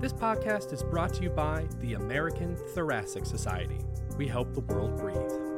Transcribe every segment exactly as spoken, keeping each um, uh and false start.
This podcast is brought to you by the American Thoracic Society. We help the world breathe.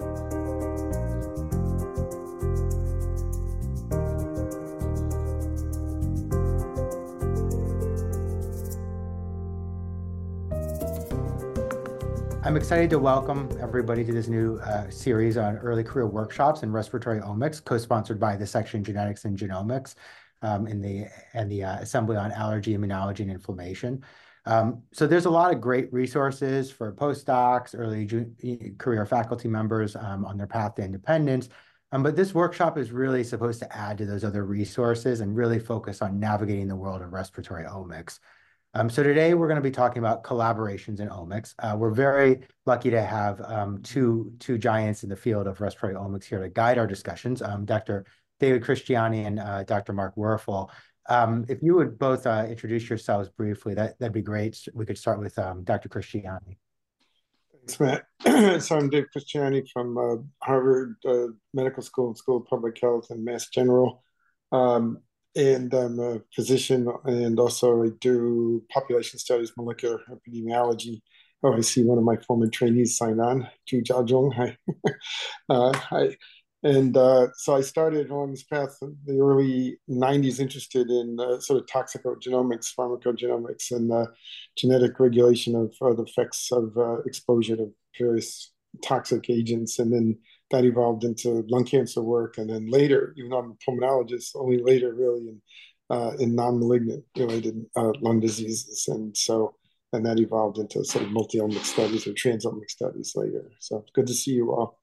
I'm excited to welcome everybody to this new uh, series on early career workshops in respiratory omics, co-sponsored by the section Genetics and Genomics um, in the and the uh, Assembly on Allergy, Immunology, and Inflammation. Um, so there's a lot of great resources for postdocs, early career faculty members um, on their path to independence. Um, but this workshop is really supposed to add to those other resources and really focus on navigating the world of respiratory omics. Um, so today we're going to be talking about collaborations in omics. Uh, we're very lucky to have um, two, two giants in the field of respiratory omics here to guide our discussions, um, Doctor David Christiani and uh, Doctor Mark Werfel. Um, if you would both uh, introduce yourselves briefly, that, that'd be great. We could start with um, Doctor Christiani. Thanks, Matt. So I'm Dave Christiani from uh, Harvard uh, Medical School and School of Public Health and Mass General. Um, And I'm a physician, and also I do population studies, molecular epidemiology. Oh, I see one of my former trainees sign on, Ju Jiaozhong. Hi. uh, hi. And uh, so I started on this path in the early nineties, interested in uh, sort of toxicogenomics, pharmacogenomics, and uh, genetic regulation of uh, the effects of uh, exposure to various toxic agents. And then that evolved into lung cancer work, and then later, even though I'm a pulmonologist, only later really in uh, in non-malignant related uh, lung diseases, and so and that evolved into sort of multi-omic studies or transomic studies later. So good to see you all.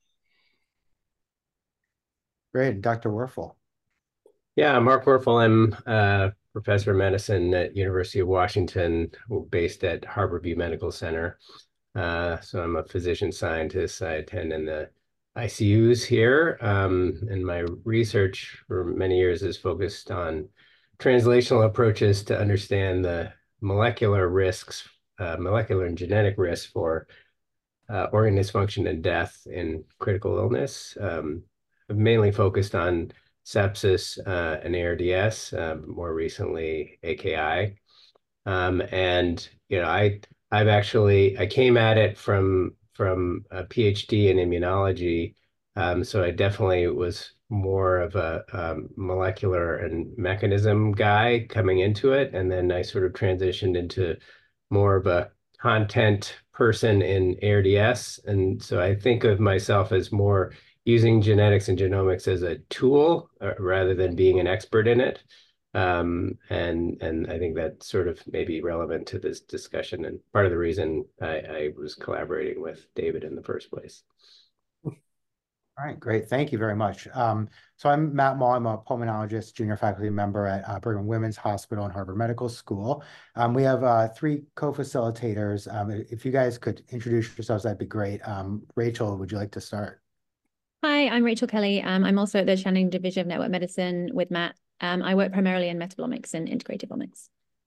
Great, Doctor Werfel. Yeah, Mark Werfel. I'm a professor of medicine at University of Washington, based at Harborview Medical Center. Uh, so I'm a physician scientist. I attend in the I C Us here, um, and my research for many years is focused on translational approaches to understand the molecular risks, uh, molecular and genetic risks for uh, organ dysfunction and death in critical illness. Um, I've mainly focused on sepsis uh, and A R D S, uh, more recently A K I, um, and you know I I've actually I came at it from from a PhD in immunology. Um, so I definitely was more of a um, molecular and mechanism guy coming into it. And then I sort of transitioned into more of a content person in A R D S. And so I think of myself as more using genetics and genomics as a tool uh, rather than being an expert in it. Um, and and I think that sort of may be relevant to this discussion, and part of the reason I, I was collaborating with David in the first place. All right, great. Thank you very much. Um, so I'm Matt Mall. I'm a pulmonologist, junior faculty member at uh, Brigham Women's Hospital and Harvard Medical School. Um, we have uh, three co-facilitators. Um, if you guys could introduce yourselves, that'd be great. Um, Rachel, would you like to start? Hi, I'm Rachel Kelly. Um, I'm also at the Channing Division of Network Medicine with Matt. Um, I work primarily in metabolomics and integrative omics.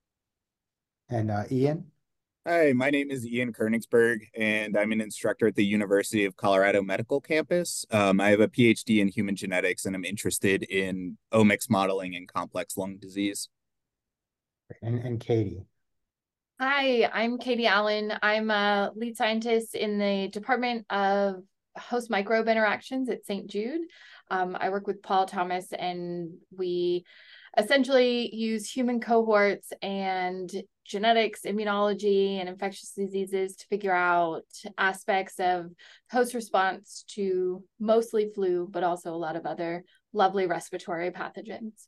And uh, Ian? Hi, my name is Ian Koenigsberg, and I'm an instructor at the University of Colorado Medical Campus. Um, I have a PhD in human genetics, and I'm interested in omics modeling and complex lung disease. And, and Katie? Hi, I'm Katie Allen. I'm a lead scientist in the Department of Host Microbe Interactions at Saint Jude. Um, I work with Paul Thomas, and we essentially use human cohorts and genetics, immunology, and infectious diseases to figure out aspects of host response to mostly flu, but also a lot of other lovely respiratory pathogens.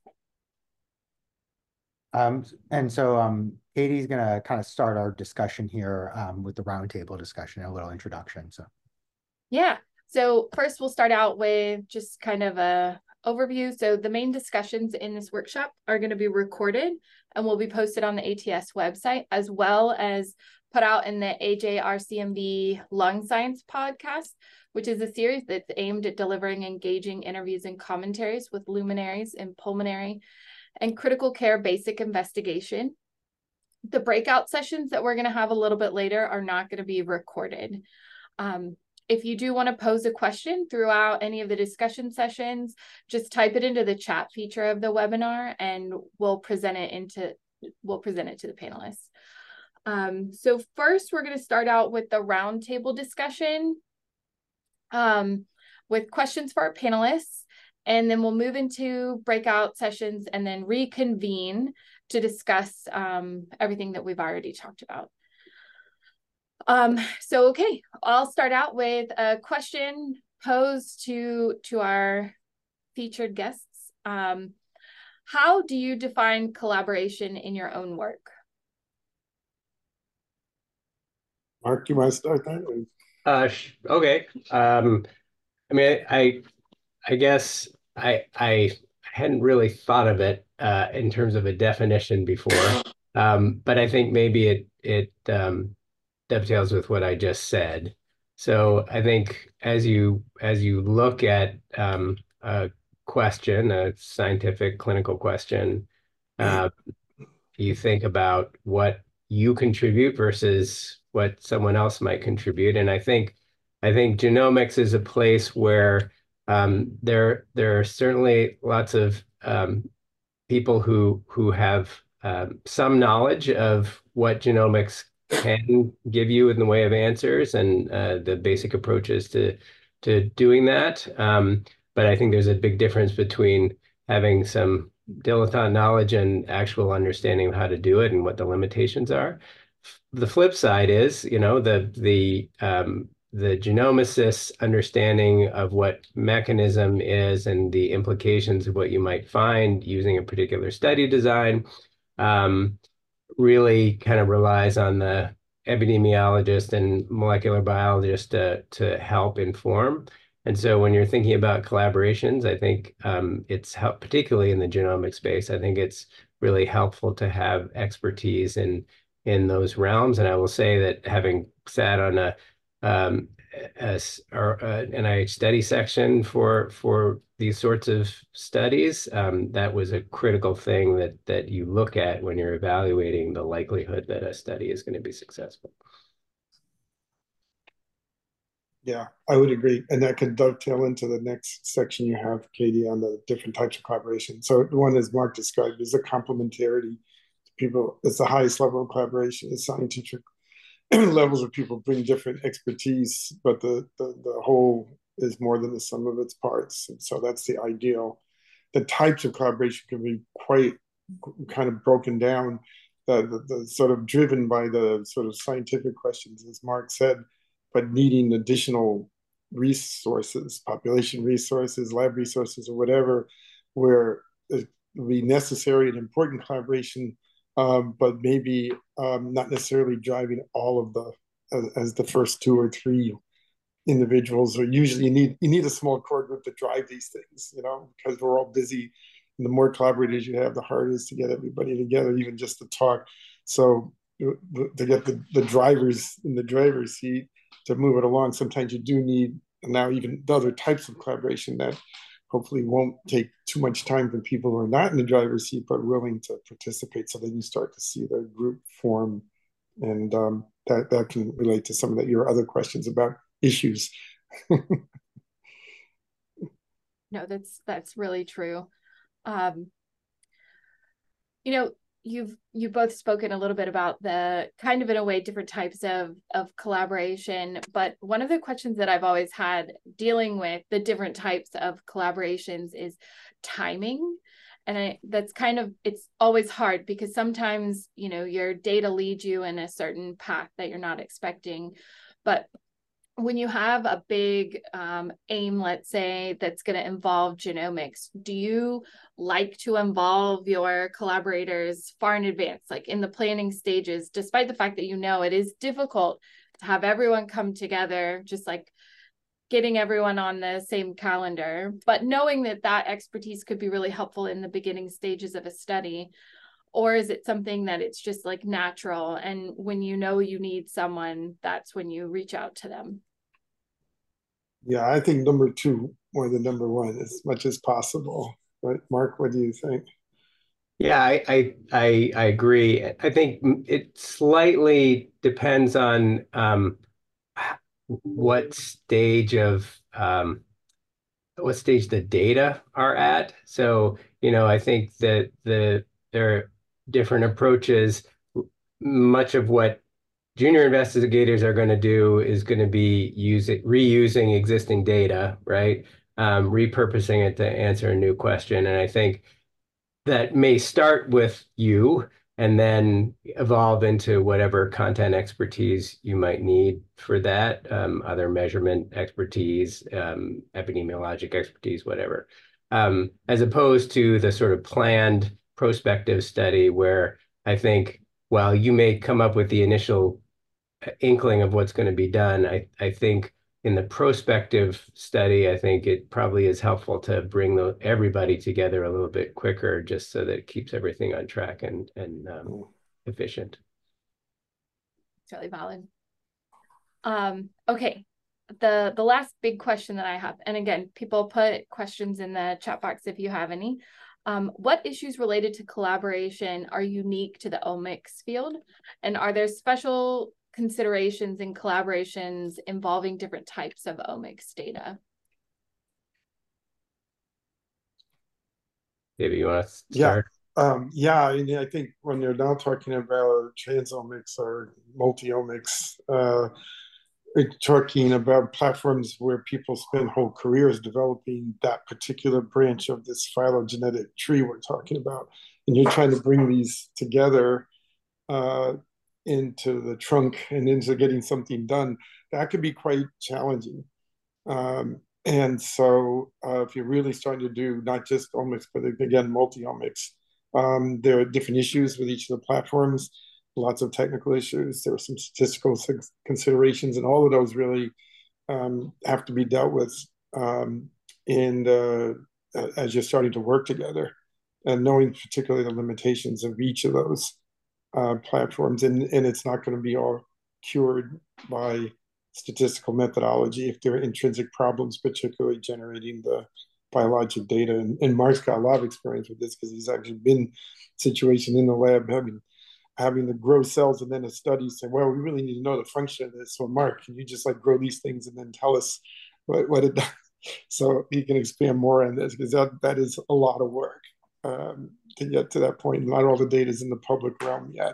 Um, and so um, Katie's going to kind of start our discussion here um, with the roundtable discussion and a little introduction. So, yeah. So first, we'll start out with just kind of a overview. So the main discussions in this workshop are going to be recorded and will be posted on the A T S website, as well as put out in the A J R C M B Lung Science podcast, which is a series that's aimed at delivering engaging interviews and commentaries with luminaries in pulmonary and critical care basic investigation. The breakout sessions that we're going to have a little bit later are not going to be recorded. Um, If you do want to pose a question throughout any of the discussion sessions, just type it into the chat feature of the webinar, and we'll present it into we'll present it to the panelists. Um, so first, we're going to start out with the roundtable discussion um, with questions for our panelists, and then we'll move into breakout sessions and then reconvene to discuss um, everything that we've already talked about. Um, so, okay, I'll start out with a question posed to, to our featured guests. Um, how do you define collaboration in your own work? Mark, you want to start that? Uh, okay. Um, I mean, I, I guess I, I hadn't really thought of it uh, in terms of a definition before, um, but I think maybe it it um, dovetails with what I just said. So I think as you as you look at um, a question, a scientific clinical question, uh, you think about what you contribute versus what someone else might contribute. And I think I think genomics is a place where um, there there are certainly lots of um, people who who have um, some knowledge of what genomics can give you in the way of answers and uh, the basic approaches to to doing that. Um, but I think there's a big difference between having some dilettante knowledge and actual understanding of how to do it and what the limitations are. The flip side is, you know, the the um, the genomicist's understanding of what mechanism is and the implications of what you might find using a particular study design um, really kind of relies on the epidemiologist and molecular biologist to, to help inform. And so when you're thinking about collaborations, I think um, it's help, particularly in the genomic space, I think it's really helpful to have expertise in, in those realms. And I will say that having sat on a, um, a, or an N I H study section for, for these sorts of studies, um, that was a critical thing that, that you look at when you're evaluating the likelihood that a study is going to be successful. Yeah, I would agree. And that could dovetail into the next section you have, Katie, on the different types of collaboration. So the one, as Mark described, is a complementarity to people. It's the highest level of collaboration. It's scientific levels where people bring different expertise, but the, the, the whole is more than the sum of its parts. And so that's the ideal. The types of collaboration can be quite kind of broken down, the, the, the sort of driven by the sort of scientific questions, as Mark said, but needing additional resources, population resources, lab resources, or whatever, where it would be necessary and important collaboration, um, but maybe um, not necessarily driving all of the, as, as the first two or three individuals, or usually you need, you need a small core group to drive these things, you know, because we're all busy. And the more collaborators you have, the harder it is to get everybody together, even just to talk. So to get the, the drivers in the driver's seat, to move it along, sometimes you do need now even the other types of collaboration that hopefully won't take too much time for people who are not in the driver's seat but willing to participate. So then you start to see the group form, and um, that that can relate to some of the, your other questions about issues. No, that's that's really true. Um, you know, you've you've both spoken a little bit about the kind of, in a way, different types of of collaboration, but one of the questions that I've always had dealing with the different types of collaborations is timing. And I, that's kind of, it's always hard because sometimes, you know, your data leads you in a certain path that you're not expecting. But when you have a big um, aim, let's say, that's going to involve genomics, do you like to involve your collaborators far in advance, like in the planning stages, despite the fact that you know it is difficult to have everyone come together, just like getting everyone on the same calendar, but knowing that that expertise could be really helpful in the beginning stages of a study? Or is it something that it's just like natural, and when you know you need someone, that's when you reach out to them? Yeah, I think number two more than number one, as much as possible. But Mark, what do you think? Yeah, I, I I I agree. I think it slightly depends on um, what stage of um, what stage the data are at. So, you know, I think that the there are different approaches much of what junior investigators are going to do is going to be using reusing existing data, right? Um, repurposing it to answer a new question. And I think that may start with you and then evolve into whatever content expertise you might need for that, um, other measurement expertise, um, epidemiologic expertise, whatever, um, as opposed to the sort of planned prospective study where I think, while you may come up with the initial inkling of what's going to be done, I, I think in the prospective study, I think it probably is helpful to bring the, everybody together a little bit quicker, just so that it keeps everything on track and, and um, efficient. It's really valid. Um, okay, the, the last big question that I have, and again, people put questions in the chat box if you have any. Um, what issues related to collaboration are unique to the omics field? And are there special considerations and collaborations involving different types of omics data? David, you want to start? Yeah, um, yeah. I mean, I think when you're now talking about transomics or multi-omics, uh, we're talking about platforms where people spend whole careers developing that particular branch of this phylogenetic tree we're talking about, and you're trying to bring these together uh, into the trunk and into getting something done. That could be quite challenging. Um, and so uh, if you're really starting to do not just omics, but again, multi-omics, um, there are different issues with each of the platforms, lots of technical issues. There are some statistical considerations, and all of those really um, have to be dealt with um, in uh, as you're starting to work together, and knowing particularly the limitations of each of those uh, platforms. And, and it's not going to be all cured by statistical methodology if there are intrinsic problems, particularly generating the biologic data. And, and Mark's got a lot of experience with this because he's actually been situation in the lab having having to grow cells and then a study say, well, we really need to know the function of this. So Mark, can you just like grow these things and then tell us what, what it does? So he can expand more on this because that, that is a lot of work um, to get to that point. Not all the data is in the public realm yet.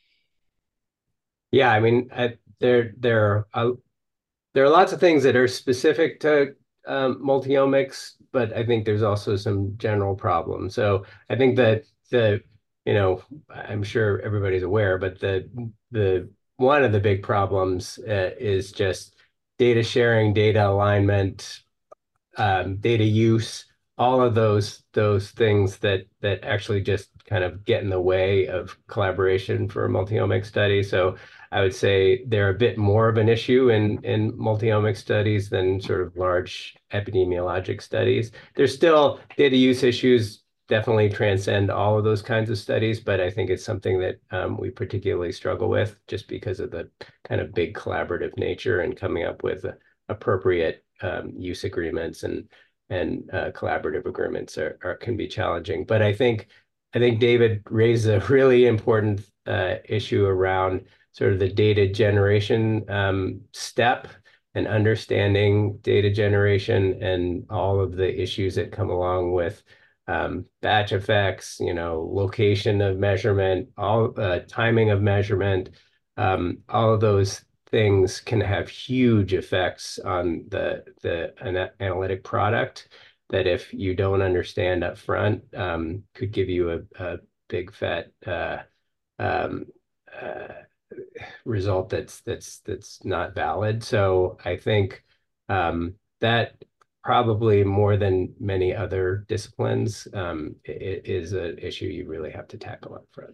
Yeah, I mean, I, there, there, are, there are lots of things that are specific to um, multi-omics, but I think there's also some general problems. So I think that the you know, I'm sure everybody's aware, but the the one of the big problems uh, is just data sharing, data alignment, um, data use, all of those those things that that actually just kind of get in the way of collaboration for a multi-omic study. So I would say they're a bit more of an issue in in multi-omic studies than sort of large epidemiologic studies. There's still data use issues, definitely transcend all of those kinds of studies, but I think it's something that um, we particularly struggle with just because of the kind of big collaborative nature and coming up with uh, appropriate um, use agreements and and uh, collaborative agreements are, are can be challenging. But I think I think David raised a really important uh, issue around sort of the data generation um, step and understanding data generation and all of the issues that come along with Um, batch effects, you know, location of measurement, all uh, timing of measurement, um, all of those things can have huge effects on the the an analytic product that, if you don't understand up front, um, could give you a, a big fat uh, um, uh, result that's that's that's not valid. So I think um, that probably more than many other disciplines, um, it is an issue you really have to tackle up front.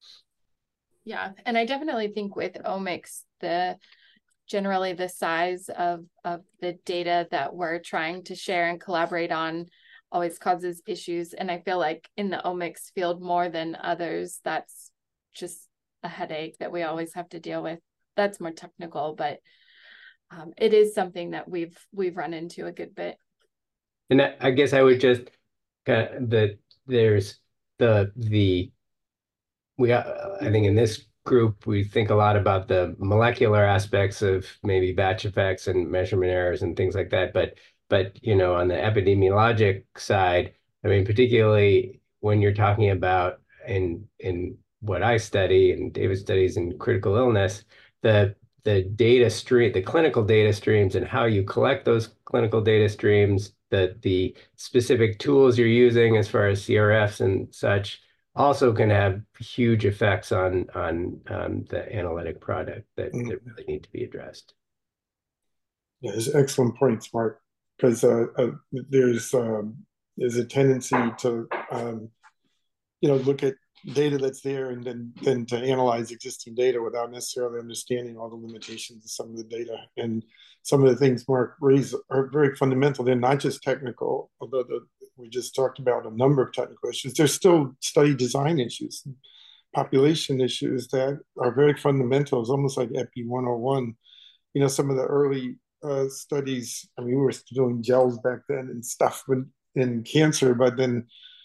Yeah, and I definitely think with omics, the generally the size of, of the data that we're trying to share and collaborate on always causes issues. And I feel like in the omics field more than others, that's just a headache that we always have to deal with. That's more technical, but Um, it is something that we've we've run into a good bit. And I, I guess I would just kind of the there's the the we uh, I think in this group we think a lot about the molecular aspects of maybe batch effects and measurement errors and things like that. But but you know, on the epidemiologic side, I mean, particularly when you're talking about in in what I study and David studies in critical illness, the the data stream, the clinical data streams and how you collect those clinical data streams, the the specific tools you're using as far as C R Fs and such, also can have huge effects on on um, the analytic product that, mm-hmm. that really need to be addressed. Yeah, it's an excellent point, Mark, because uh, uh, there's um, there's a tendency to um, you know look at data that's there and then then to analyze existing data without necessarily understanding all the limitations of some of the data. And some of the things Mark raised are very fundamental. They're not just technical, although the, we just talked about a number of technical issues. There's still study design issues, population issues that are very fundamental. It's almost like Epi one oh one. You know, some of the early uh, studies, I mean, we were doing gels back then and stuff when, in cancer, but then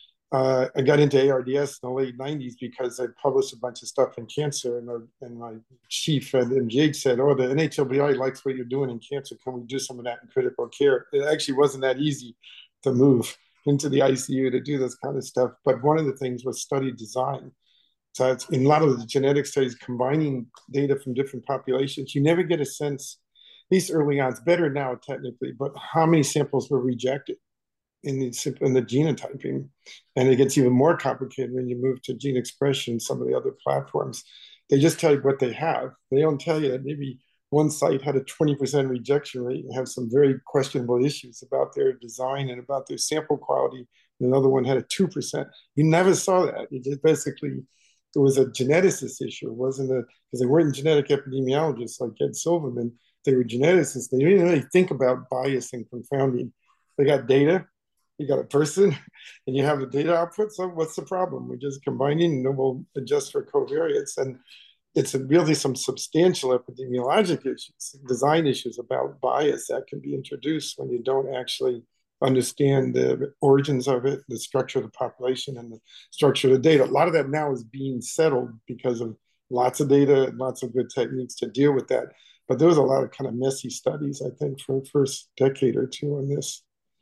Uh, I got into A R D S in the late nineties because I published a bunch of stuff in cancer, and, our, and my chief at M G H said, oh, the N H L B I likes what you're doing in cancer. Can we do some of that in critical care? It actually wasn't that easy to move into the I C U to do this kind of stuff. But one of the things was study design. So it's, in a lot of the genetic studies, combining data from different populations, you never get a sense, at least early on, it's better now technically, but how many samples were rejected in the, in the genotyping. And it gets even more complicated when you move to gene expression, some of the other platforms. They just tell you what they have. They don't tell you that maybe one site had a twenty percent rejection rate and have some very questionable issues about their design and about their sample quality. And another one had a two percent. You never saw that. It just basically, it was a geneticist issue. It wasn't a, because they weren't genetic epidemiologists like Ed Silverman. They were geneticists. They didn't really think about bias and confounding. They got data. You got a person and you have the data output. So what's the problem? We're just combining and then we'll adjust for covariates. And it's really some substantial epidemiologic issues, design issues about bias that can be introduced when you don't actually understand the origins of it, the structure of the population and the structure of the data. A lot of that now is being settled because of lots of data and lots of good techniques to deal with that. But there was a lot of kind of messy studies, I think, for the first decade or two on this.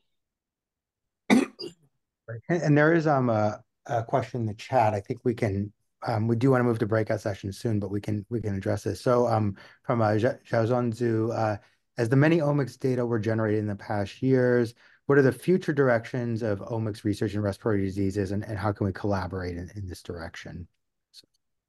And, and there is um a, a question in the chat. I think we can um we do want to move to breakout sessions soon, but we can we can address this. So um from uh, Xiaozhong Zhu, uh, as the many omics data were generated in the past years, what are the future directions of omics research in respiratory diseases, and, and how can we collaborate in, in this direction? So.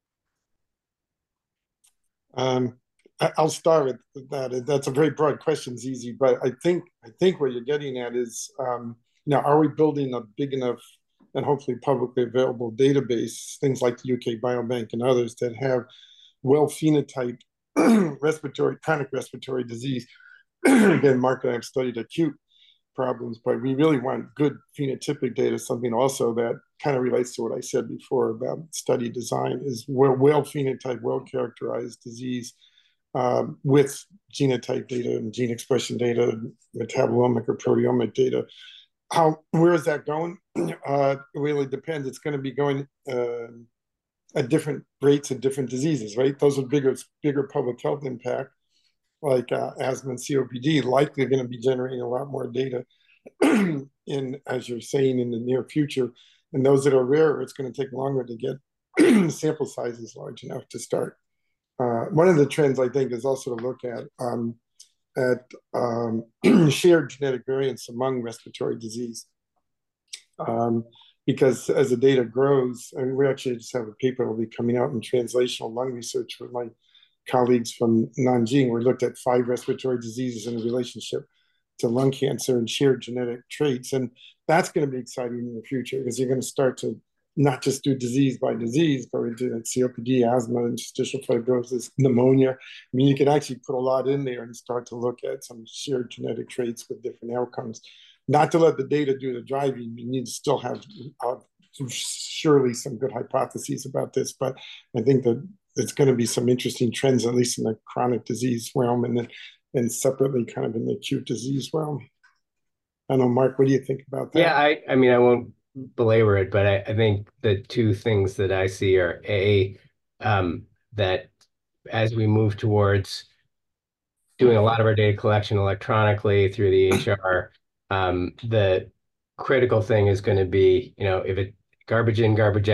Um, I'll start with that. That's a very broad question, Zizi, but I think I think what you're getting at is um, now, are we building a big enough and hopefully publicly available database, things like the U K Biobank and others that have well phenotyped respiratory, chronic respiratory disease? Again, Mark and I have studied acute problems, but we really want good phenotypic data, something also that kind of relates to what I said before about study design is well, well phenotyped, well characterized disease um, with genotype data and gene expression data, metabolomic or proteomic data. How, where is that going? Uh, it really depends. It's going to be going uh, at different rates of different diseases, right? Those are bigger, bigger public health impact, like uh, asthma and C O P D, likely going to be generating a lot more data in, as you're saying, in the near future. And those that are rare, it's going to take longer to get sample sizes large enough to start. Uh, one of the trends, I think, is also to look at um, at um, shared genetic variants among respiratory disease. Um, because as the data grows, and we actually just have a paper that will be coming out in translational lung research with my colleagues from Nanjing. We looked at five respiratory diseases in relationship to lung cancer and shared genetic traits. And that's going to be exciting in the future because you're going to start to not just do disease by disease, but we do like C O P D, asthma, interstitial fibrosis, pneumonia. I mean, you can actually put a lot in there and start to look at some shared genetic traits with different outcomes. Not to let the data do the driving. You need to still have uh, surely some good hypotheses about this, but I think that it's going to be some interesting trends, at least in the chronic disease realm, and then and separately kind of in the acute disease realm. I don't know, Mark, what do you think about that? Yeah, I, I mean, I won't belabor it, but I, I think the two things that I see are A, um, that as we move towards doing a lot of our data collection electronically through the H R, um, the critical thing is going to be, you know, if it garbage in, garbage out,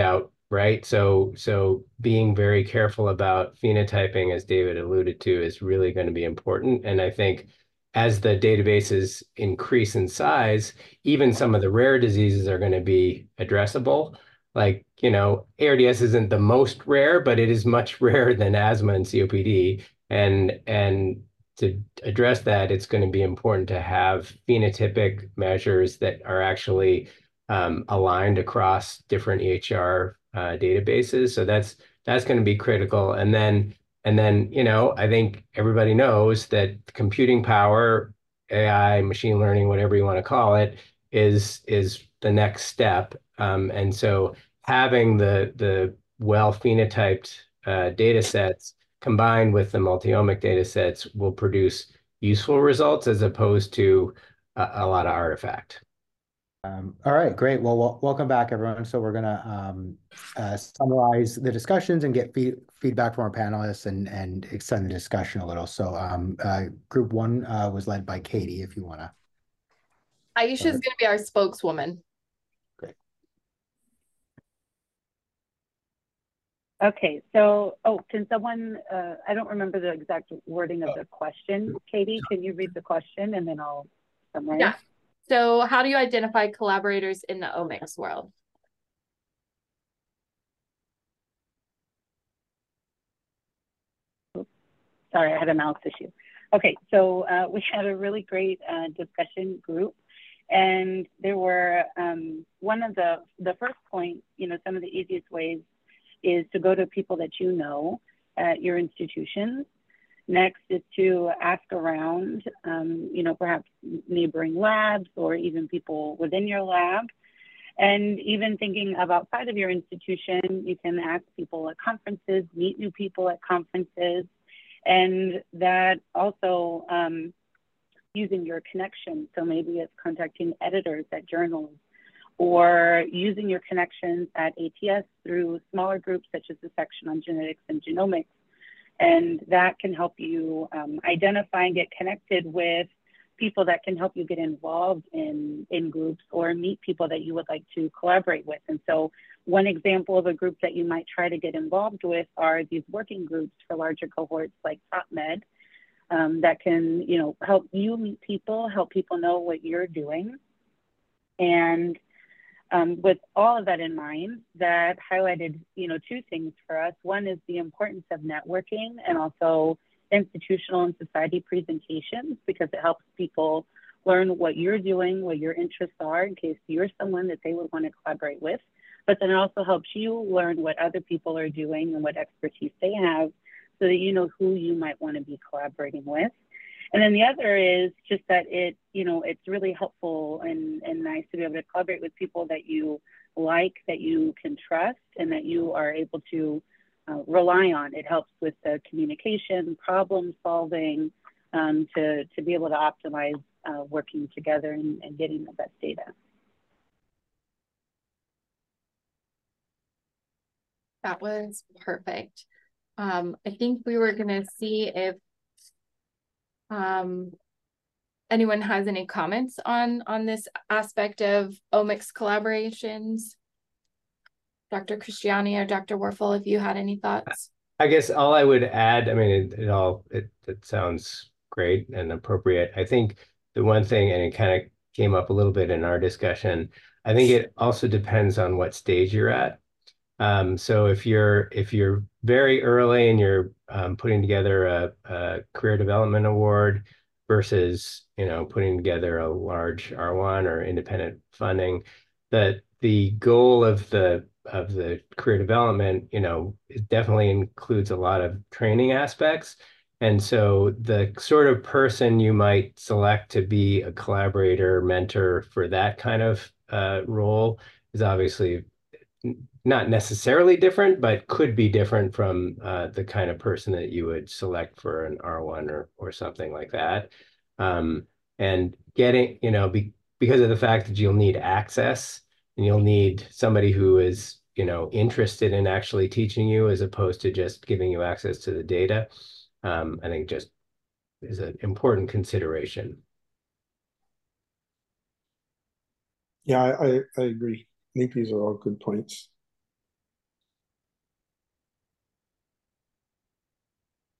right? So, so being very careful about phenotyping, as David alluded to, is really going to be important. And I think as the databases increase in size, even some of the rare diseases are going to be addressable. Like, you know, A R D S isn't the most rare, but it is much rarer than asthma and C O P D. And, and to address that, it's going to be important to have phenotypic measures that are actually um, aligned across different E H R uh, databases. So that's that's going to be critical. And then and then you know I think everybody knows that computing power, A I, machine learning, whatever you want to call it, is is the next step. Um, and so having the the well phenotyped uh, data sets combined with the multi-omic data sets will produce useful results as opposed to a, a lot of artifact. Um, all right, great. Well, wel welcome back, everyone. So we're gonna um, uh, summarize the discussions and get feed feedback from our panelists and and extend the discussion a little. So um, uh, group one uh, was led by Katie, if you wanna. Aisha is going to be our spokeswoman. Great. Okay, so, oh, can someone, uh, I don't remember the exact wording of the question. Katie, can you read the question and then I'll summarize? Yeah. So how do you identify collaborators in the omics world? Oops. Sorry, I had a mouse issue. Okay, so uh, we had a really great uh, discussion group, and there were, um, one of the, the first point, you know, some of the easiest ways is to go to people that you know at your institutions. Next is to ask around, um, you know, perhaps neighboring labs or even people within your lab. And even thinking of outside of your institution, you can ask people at conferences, meet new people at conferences, and that also um, using your connections. So maybe it's contacting editors at journals or using your connections at A T S through smaller groups such as the section on genetics and genomics. And that can help you um, identify and get connected with people that can help you get involved in, in groups or meet people that you would like to collaborate with. And so one example of a group that you might try to get involved with are these working groups for larger cohorts like TopMed um, that can, you know, help you meet people, help people know what you're doing. And Um, with all of that in mind, that highlighted, you know, two things for us. One is the importance of networking and also institutional and society presentations, because it helps people learn what you're doing, what your interests are, in case you're someone that they would want to collaborate with. But then it also helps you learn what other people are doing and what expertise they have, so that you know who you might want to be collaborating with. And then the other is just that it, you know, it's really helpful and, and nice to be able to collaborate with people that you like, that you can trust, and that you are able to uh, rely on. It helps with the communication, problem solving, um, to, to be able to optimize uh, working together and, and getting the best data. That was perfect. Um, I think we were going to see if Um, anyone has any comments on, on this aspect of omics collaborations? Doctor Christiani or Doctor Werfel, if you had any thoughts? I guess all I would add, I mean, it, it all, it, it sounds great and appropriate. I think the one thing, and it kind of came up a little bit in our discussion, I think it also depends on what stage you're at. Um, so if you're if you're very early and you're um, putting together a, a career development award versus, you know, putting together a large R one or independent funding, that the goal of the of the career development, you know, it definitely includes a lot of training aspects. And so the sort of person you might select to be a collaborator, mentor for that kind of uh, role is obviously not necessarily different, but could be different from uh, the kind of person that you would select for an R one or or something like that. Um, and getting, you know, be, because of the fact that you'll need access and you'll need somebody who is, you know, interested in actually teaching you as opposed to just giving you access to the data, um, I think just is an important consideration. Yeah, I, I, I agree. I think these are all good points.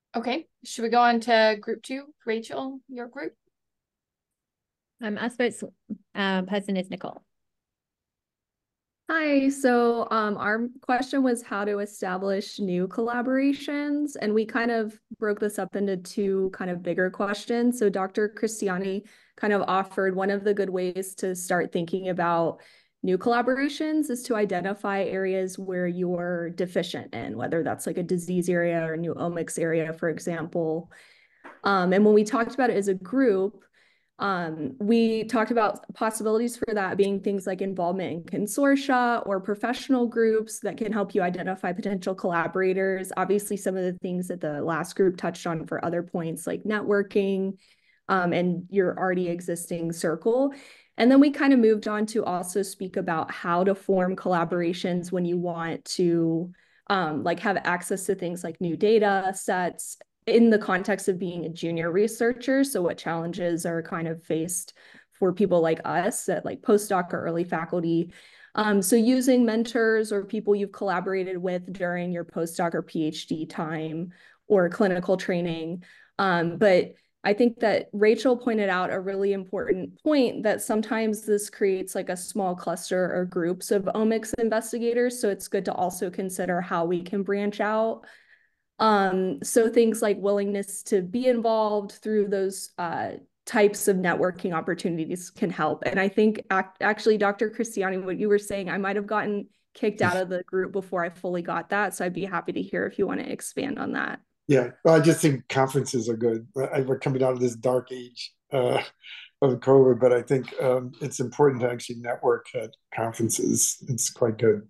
Okay, should we go on to group two? Rachel, your group? Um, our spokes uh, person is Nicole. Hi, so um, our question was how to establish new collaborations, and we kind of broke this up into two kind of bigger questions. So Doctor Christiani kind of offered one of the good ways to start thinking about new collaborations is to identify areas where you're deficient in, whether that's like a disease area or new omics area, for example. Um, and when we talked about it as a group, Um, we talked about possibilities for that being things like involvement in consortia or professional groups that can help you identify potential collaborators. Obviously, some of the things that the last group touched on for other points like networking um, and your already existing circle. And then we kind of moved on to also speak about how to form collaborations when you want to um, like have access to things like new data sets in the context of being a junior researcher. So what challenges are kind of faced for people like us at like postdoc or early faculty. Um, so using mentors or people you've collaborated with during your postdoc or PhD time or clinical training. Um, but I think that Rachel pointed out a really important point that sometimes this creates like a small cluster or groups of omics investigators. So it's good to also consider how we can branch out. Um, so things like willingness to be involved through those uh, types of networking opportunities can help. And I think act actually, Doctor Christiani, what you were saying, I might have gotten kicked out of the group before I fully got that. So I'd be happy to hear if you want to expand on that. Yeah, well, I just think conferences are good. I, we're coming out of this dark age uh, of COVID, but I think um, it's important to actually network at conferences. It's quite good.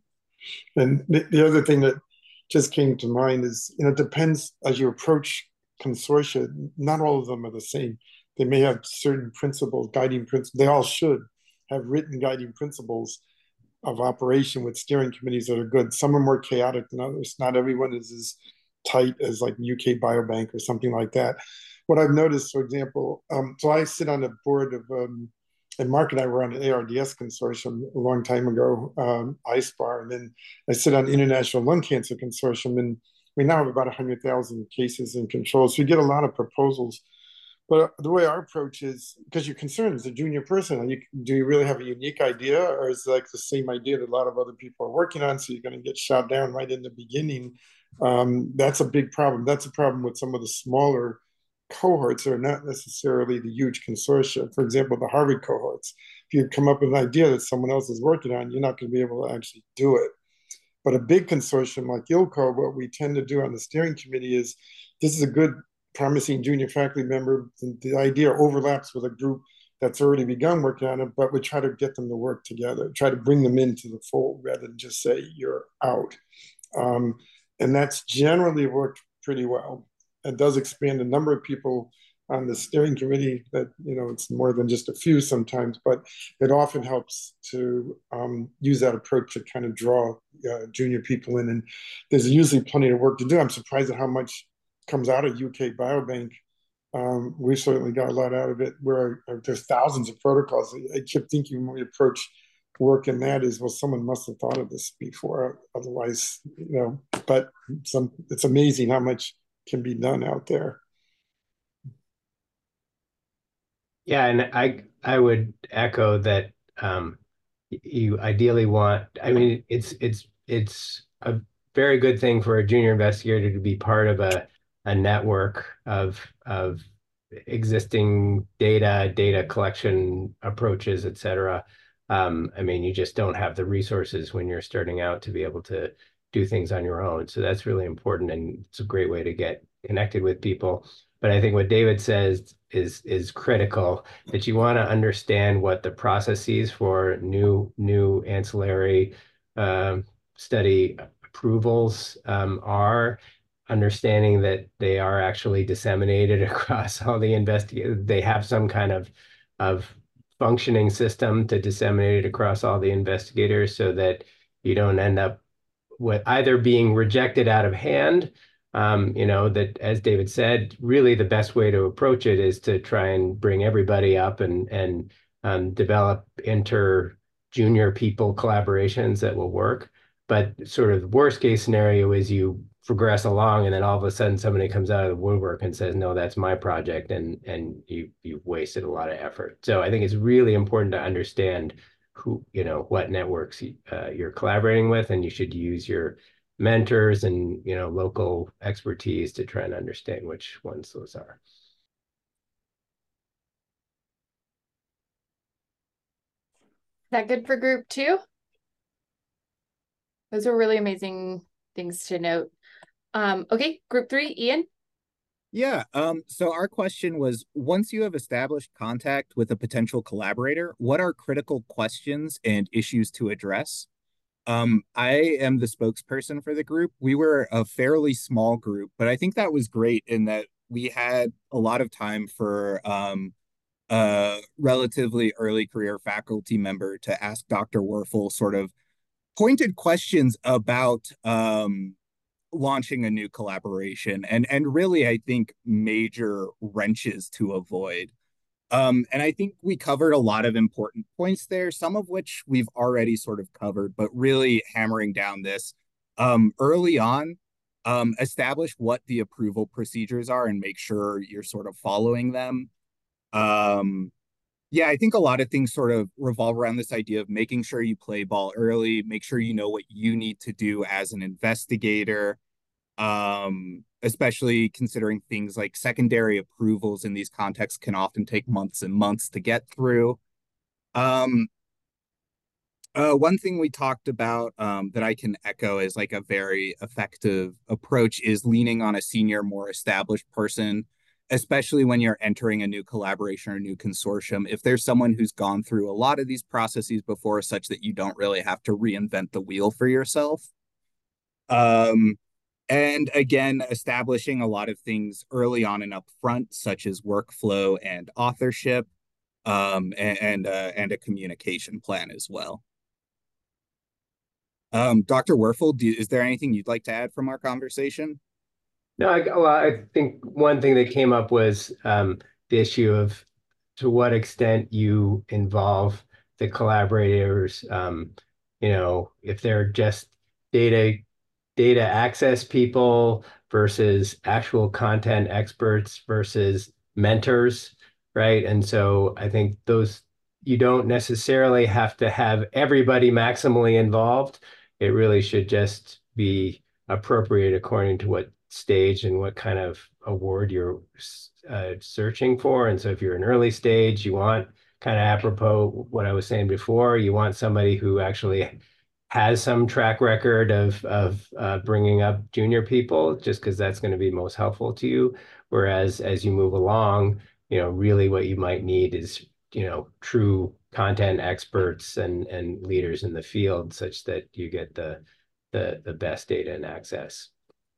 And the, the other thing that just came to mind is, you know, it depends as you approach consortia, not all of them are the same. They may have certain principles, guiding principles. They all should have written guiding principles of operation with steering committees that are good. Some are more chaotic than others. Not everyone is as tight as like U K Biobank or something like that. What I've noticed, for example, um, so I sit on the board of, um, and Mark and I were on an A R D S consortium a long time ago, um, I S P A R, and then I sit on the International Lung Cancer Consortium, and we now have about one hundred thousand cases in control. So we get a lot of proposals. But the way our approach is, because you're concerned as a junior person, you, do you really have a unique idea, or is it like the same idea that a lot of other people are working on, so you're going to get shot down right in the beginning? Um, that's a big problem. That's a problem with some of the smaller cohorts that are not necessarily the huge consortia. For example, the Harvard cohorts. If you come up with an idea that someone else is working on, you're not going to be able to actually do it. But a big consortium like I L C O, what we tend to do on the steering committee is, this is a good, promising junior faculty member. The idea overlaps with a group that's already begun working on it, but we try to get them to work together, try to bring them into the fold rather than just say, you're out. Um, and that's generally worked pretty well. It does expand the number of people on the steering committee that, you know, it's more than just a few sometimes, but it often helps to um, use that approach to kind of draw uh, junior people in. And there's usually plenty of work to do. I'm surprised at how much comes out of U K Biobank. Um, we certainly got a lot out of it, where there's thousands of protocols. I kept thinking when we approach work in that is, well, someone must have thought of this before, otherwise, you know, but some, it's amazing how much can be done out there. Yeah, and I I would echo that. Um, you ideally want, I mean, it's it's it's a very good thing for a junior investigator to be part of a a network of of existing data, data collection approaches, et cetera. Um, I mean, you just don't have the resources when you're starting out to be able to do things on your own. So that's really important, and it's a great way to get connected with people. But I think what David says is is critical, that you want to understand what the processes for new new ancillary um, study approvals um, are, understanding that they are actually disseminated across all the investigators. They have some kind of of functioning system to disseminate it across all the investigators, so that you don't end up with either being rejected out of hand. Um, you know, that, as David said, really the best way to approach it is to try and bring everybody up and and um, develop inter-junior people collaborations that will work. But sort of the worst case scenario is you progress along, and then all of a sudden somebody comes out of the woodwork and says, no, that's my project, and and you you've wasted a lot of effort. So I think it's really important to understand who, you know, what networks uh, you're collaborating with, and you should use your mentors and, you know, local expertise to try and understand which ones those are. Is that good for group two? Those are really amazing things to note. Um, okay, group three, Ian. Yeah, um, so our question was, once you have established contact with a potential collaborator, what are critical questions and issues to address? Um, I am the spokesperson for the group. We were a fairly small group, but I think that was great in that we had a lot of time for um, a relatively early career faculty member to ask Doctor Werfel sort of pointed questions about um, launching a new collaboration and and really, I think, major wrenches to avoid. Um, and I think we covered a lot of important points there, some of which we've already sort of covered, but really hammering down this um, early on, um, establish what the approval procedures are and make sure you're sort of following them. Um, yeah, I think a lot of things sort of revolve around this idea of making sure you play ball early, make sure you know what you need to do as an investigator, um, especially considering things like secondary approvals in these contexts can often take months and months to get through. Um, uh, one thing we talked about um, that I can echo is like a very effective approach is leaning on a senior, more established person, especially when you're entering a new collaboration or a new consortium. If there's someone who's gone through a lot of these processes before, such that you don't really have to reinvent the wheel for yourself. Um, and again, establishing a lot of things early on and upfront, such as workflow and authorship, um, and and, uh, and a communication plan as well. Um, Doctor Werfel, do, is there anything you'd like to add from our conversation? No, I, well, I think one thing that came up was um, the issue of to what extent you involve the collaborators. Um, you know, if they're just data data access people versus actual content experts versus mentors, right? And so I think those, you don't necessarily have to have everybody maximally involved. It really should just be appropriate according to what stage and what kind of award you're uh, searching for. And so if you're an early stage, you want, kind of apropos what I was saying before, you want somebody who actually has some track record of of uh, bringing up junior people, just because that's going to be most helpful to you. Whereas as you move along, you know, really what you might need is, you know, true content experts and and leaders in the field, such that you get the the the best data and access.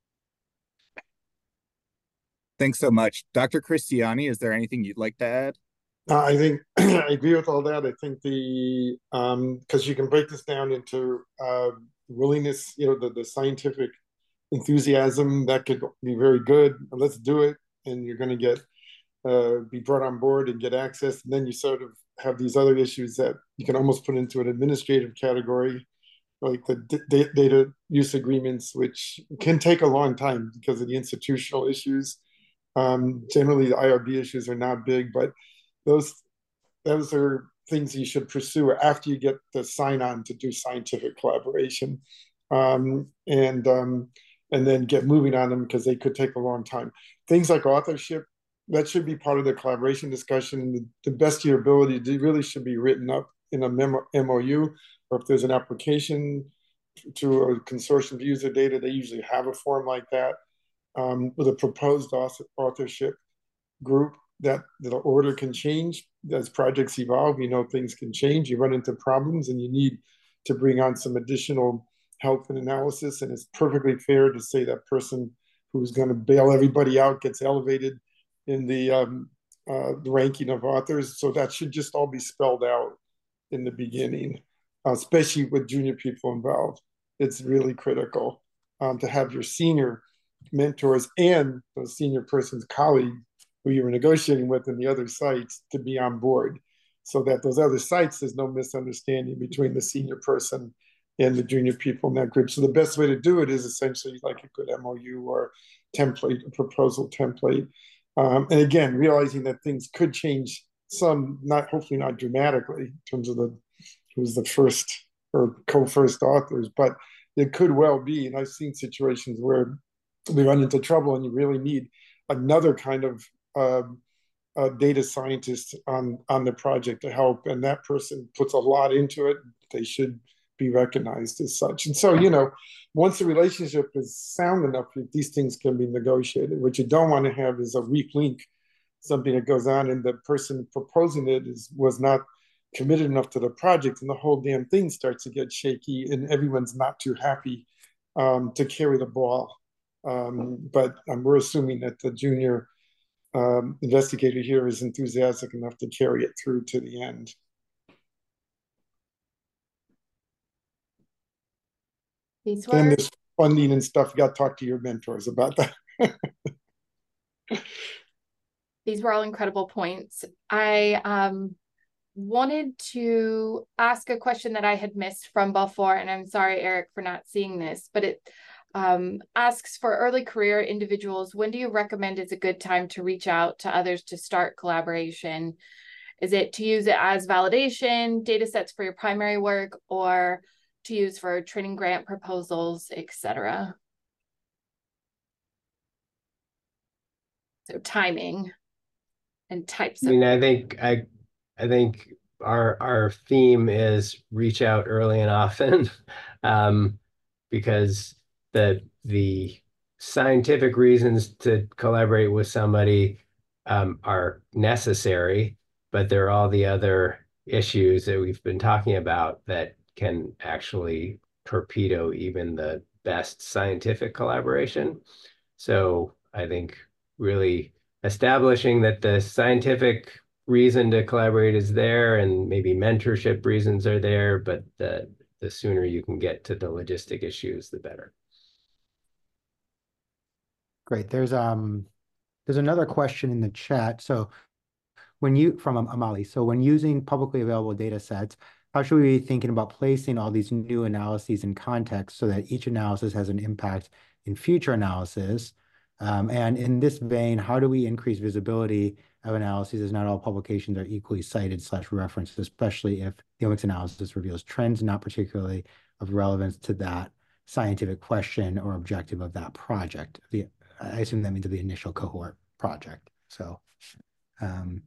Thanks so much. Doctor Christiani, is there anything you'd like to add? Uh, I think I agree with all that. I think the um because you can break this down into uh willingness, you know, the, the scientific enthusiasm that could be very good. Let's do it, and you're going to get uh be brought on board and get access. And then you sort of have these other issues that you can almost put into an administrative category, like the d- data use agreements, which can take a long time because of the institutional issues. Um, generally, the I R B issues are not big, but those those are things you should pursue after you get the sign on to do scientific collaboration, um, and um, and then get moving on them because they could take a long time. Things like authorship, that should be part of the collaboration discussion. The, the best of your ability, it really should be written up in a memo, M O U, or if there's an application to a consortium to use their data, they usually have a form like that, um, with a proposed author, authorship group. That the order can change as projects evolve. You know, things can change. You run into problems and you need to bring on some additional help and analysis. And it's perfectly fair to say that person who's going to bail everybody out gets elevated in the, um, uh, the ranking of authors. So that should just all be spelled out in the beginning, uh, especially with junior people involved. It's really critical um, to have your senior mentors and the senior person's colleague who you were negotiating with in the other sites to be on board, so that those other sites, there's no misunderstanding between the senior person and the junior people in that group. So the best way to do it is essentially like a good M O U or template, a proposal template. Um, and again, realizing that things could change some, not hopefully not dramatically in terms of the who's the first or co-first authors, but it could well be. And I've seen situations where we run into trouble and you really need another kind of uh, uh, data scientist on, on the project to help. And that person puts a lot into it. They should be recognized as such. And so, you know, once the relationship is sound enough, these things can be negotiated. What you don't want to have is a weak link, something that goes on and the person proposing it is was not committed enough to the project, and the whole damn thing starts to get shaky and everyone's not too happy um, to carry the ball. Um, but um, we're assuming that the junior um, investigator here is enthusiastic enough to carry it through to the end. These Then were there's funding and stuff. You got to talk to your mentors about that. these were all incredible points. I um wanted to ask a question that I had missed from before, and I'm sorry, Eric, for not seeing this, but it um, asks for early career individuals, when do you recommend is a good time to reach out to others to start collaboration? Is it to use it as validation, data sets for your primary work, or to use for training grant proposals, et cetera? So timing and types I of. mean, I think I I think our our theme is reach out early and often, um, because the the scientific reasons to collaborate with somebody um, are necessary, but there are all the other issues that we've been talking about that can actually torpedo even the best scientific collaboration. So I think really establishing that the scientific reason to collaborate is there and maybe mentorship reasons are there, but the the sooner you can get to the logistic issues, the better. Great. There's um there's another question in the chat. So when you from Amali, so when using publicly available data sets, how should we be thinking about placing all these new analyses in context so that each analysis has an impact in future analysis? Um, and in this vein, how do we increase visibility of analyses as not all publications are equally cited slash referenced, especially if the omics analysis reveals trends not particularly of relevance to that scientific question or objective of that project? The, I assume that means the initial cohort project. So, um,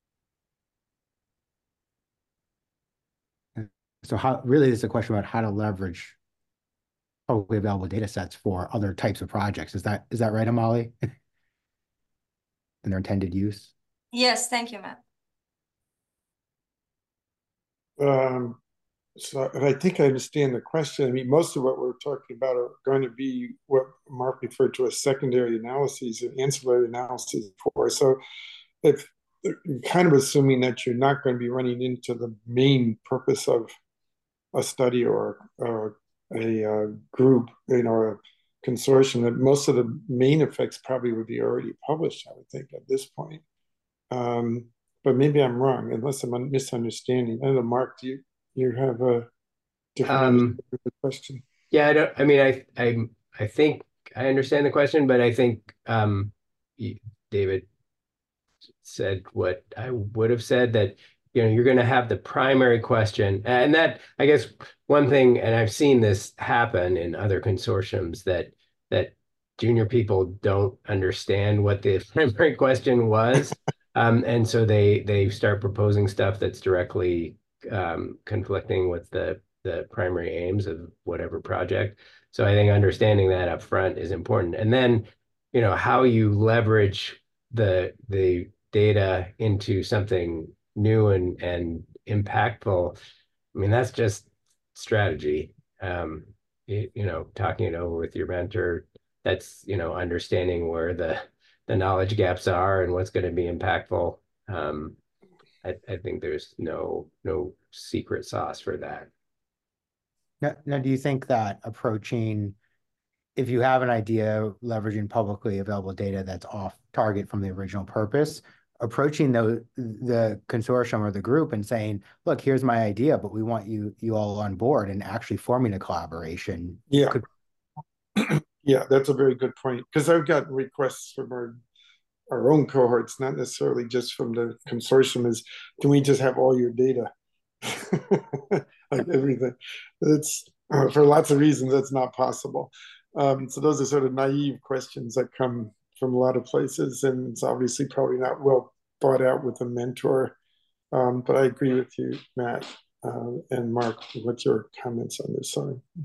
so how really this is a question about how to leverage publicly available data sets for other types of projects. Is that is that right, Amali? And their intended use? Yes, thank you, Matt. Um, so I think I understand the question. I mean, most of what we're talking about are going to be what Mark referred to as secondary analyses and ancillary analyses for. So if you're kind of assuming that you're not going to be running into the main purpose of a study or, or a uh, group, you know, a consortium, that most of the main effects probably would be already published, I would think, at this point. Um, but maybe I'm wrong, unless I'm misunderstanding. I don't know, Mark, do you you have a different Um, question? Yeah, I don't. I mean, I I I think I understand the question, but I think um, David said what I would have said, that you know you're going to have the primary question, and that I guess one thing, and I've seen this happen in other consortiums, that that junior people don't understand what the primary question was. Um, and so they they start proposing stuff that's directly um, conflicting with the the primary aims of whatever project. So I think understanding that up front is important. And then, you know, how you leverage the the data into something new and and impactful. I mean, that's just strategy. Um, you, you know, talking it over with your mentor. That's, you know, understanding where the the knowledge gaps are and what's going to be impactful. Um, I, I think there's no no secret sauce for that. Now, now, do you think that approaching, if you have an idea, leveraging publicly available data that's off target from the original purpose, approaching the the consortium or the group and saying, look, here's my idea, but we want you you all on board, and actually forming a collaboration. Yeah. Could... Yeah, that's a very good point. Because I've gotten requests from our our own cohorts, not necessarily just from the consortium, is can we just have all your data? Like everything. It's uh, for lots of reasons that's not possible. Um, so those are sort of naive questions that come from a lot of places, and it's obviously probably not well thought out with a mentor. Um, but I agree with you, Matt uh, and Mark. What's your comments on this? Sorry. All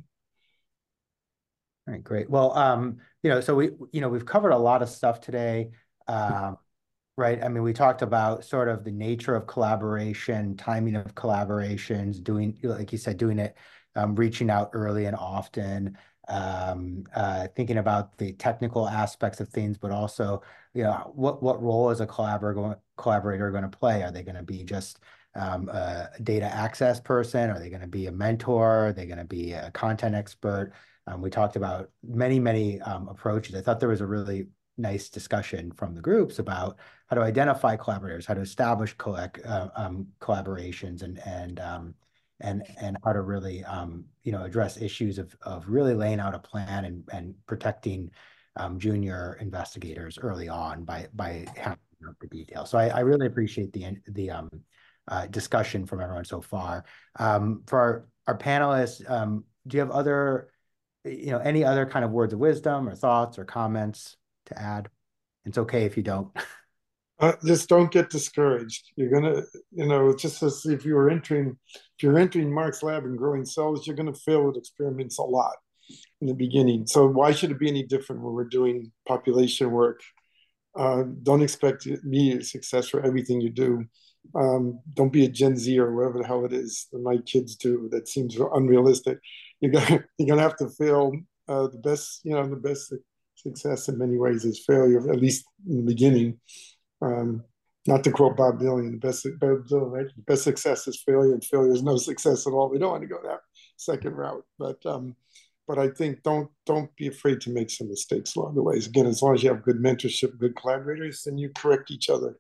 right, great. Well, um, you know, so we, you know, we've covered a lot of stuff today, um, right? I mean, we talked about sort of the nature of collaboration, timing of collaborations, doing, like you said, doing it, um, reaching out early and often, um, uh, thinking about the technical aspects of things, but also, you know, what what role is a collaborator collaborator going to play? Are they going to be just um, a data access person? Are they going to be a mentor? Are they going to be a content expert? Um, we talked about many, many um, approaches. I thought there was a really nice discussion from the groups about how to identify collaborators, how to establish collect, uh, um, collaborations, and and um, and and how to really um, you know, address issues of of really laying out a plan and and protecting um, junior investigators early on by by having the details. So I, I really appreciate the the um, uh, discussion from everyone so far. Um, for our, our panelists, um, do you have other, you know, any other kind of words of wisdom or thoughts or comments to add? It's okay if you don't. Uh, just don't get discouraged. You're gonna, you know, it's just as if you were entering, if you're entering Mark's lab and growing cells, you're gonna fail with experiments a lot in the beginning. So why should it be any different when we're doing population work? Uh, don't expect immediate success for everything you do. Um, don't be a Gen Z or whatever the hell it is that my kids do. That seems unrealistic. You're gonna, you're gonna have to fail. Uh, the best, you know, the best success in many ways is failure, at least in the beginning. Um, not to quote Bob Dylan, the best, the best success is failure, and failure is no success at all. We don't want to go that second route, but um, but I think don't don't be afraid to make some mistakes along the ways. Again, as long as you have good mentorship, good collaborators, then you correct each other.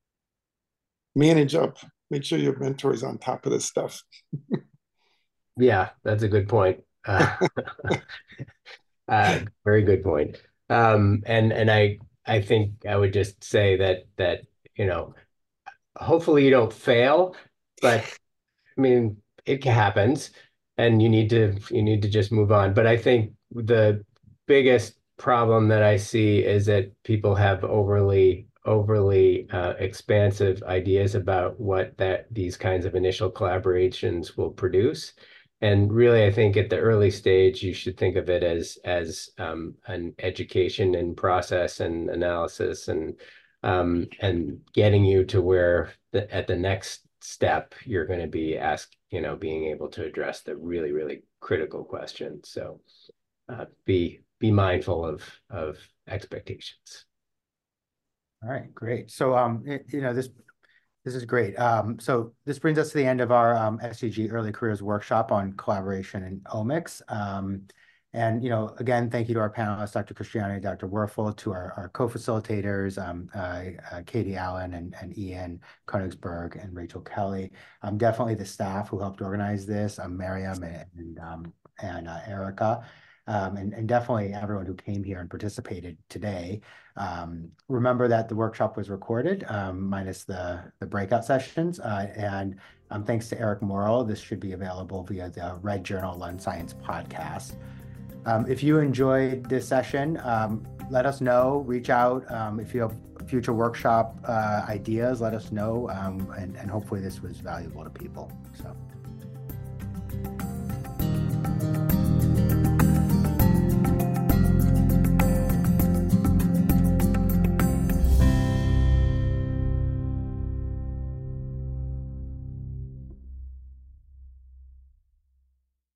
Manage up. Make sure your mentor is on top of this stuff. Yeah, that's a good point. Uh, uh, very good point. Um, and and I I think I would just say that that you know, hopefully you don't fail, but I mean it happens, and you need to you need to just move on. But I think the biggest problem that I see is that people have overly overly uh, expansive ideas about what that these kinds of initial collaborations will produce. And really, I think at the early stage, you should think of it as as um, an education and process and analysis, and um, and getting you to where the, at the next step you're going to be asked, you know, being able to address the really really critical questions. So uh, be be mindful of of expectations. All right, great. So um, it, you know, this. This is great. Um, so this brings us to the end of our um, S C G Early Careers Workshop on collaboration in omics. Um, and, you know, again, thank you to our panelists, Doctor Christiani, Doctor Werfel, to our, our co-facilitators, um, uh, uh, Katie Allen and, and Ian Koenigsberg and Rachel Kelly. Um, definitely the staff who helped organize this, um, Miriam and, and, um, and uh, Erica. Um, and, and definitely everyone who came here and participated today. Um, remember that the workshop was recorded, um, minus the, the breakout sessions. Uh, and um, thanks to Eric Morrill, this should be available via the Red Journal Lung Science podcast. Um, if you enjoyed this session, um, let us know, reach out. Um, if you have future workshop uh, ideas, let us know. Um, and, and hopefully this was valuable to people. So.